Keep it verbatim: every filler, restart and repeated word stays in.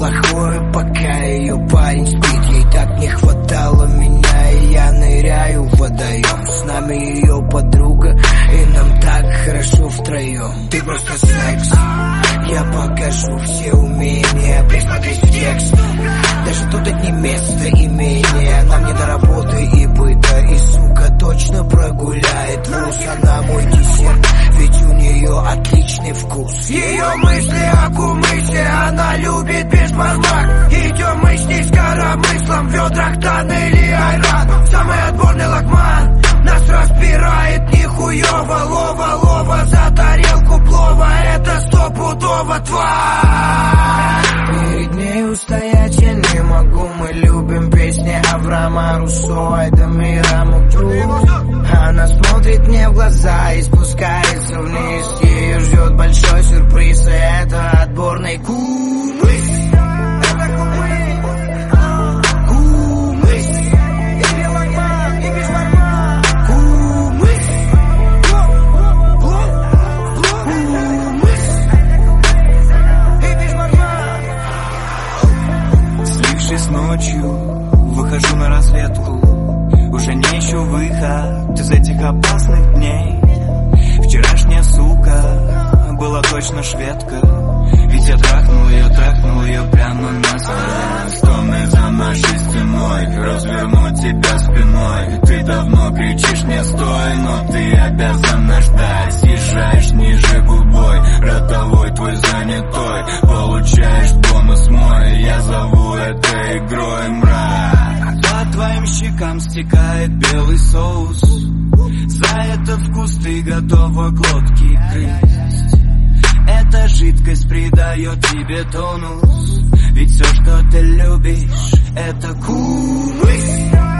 плохое, пока ее парень спит. Ей так не хватало меня, и я ныряю в водоем. С нами ее подруга, и нам так хорошо втроем. Ты просто секс, я покажу все умения. Присмотрись в текст, даже тут это не место имения. Нам не до работы и быта, и сука точно прогуляет вуз. Она мой десерт, ведь у нее отличный вкус. Ее мысли о кумысе, она любит без башмак. Идем мы с ней с коромыслом, в ведрах тан или айран. Самый отборный лакман нас распирает нихуево. Лова, лова за тарелку плова, это стопудово тварь. Перед ней устоять я не могу. Мы любим песни Авраама Руссо, это Мира Мукту. Она смотрит мне в глаза и спускается вниз. Ее ждет большой сюрприз, и это отборный кумыс. Это кумыс. Кумыс. И без лакман, и без лакман. Кумыс. Кумыс. И без лакман. Слившись ночью, выхожу на разведку. Уже не ищу выход из этих опасных дней. Вчерашняя сука была точно шведка, ведь я трахнул ее, трахнул ее прямо на столе. Стоны за нашей стеной, разверну тебя спиной. Ты давно кричишь мне стой, но ты обязана ждать. Съезжаешь ниже губой, ротовой твой занятой. Получаешь бонус мой, я зову это игрой мрак. По твоим щекам стекает белый соус, за этот вкус ты готова глотки грызть. Эта жидкость придает тебе тонус, ведь все, что ты любишь, это кумыс.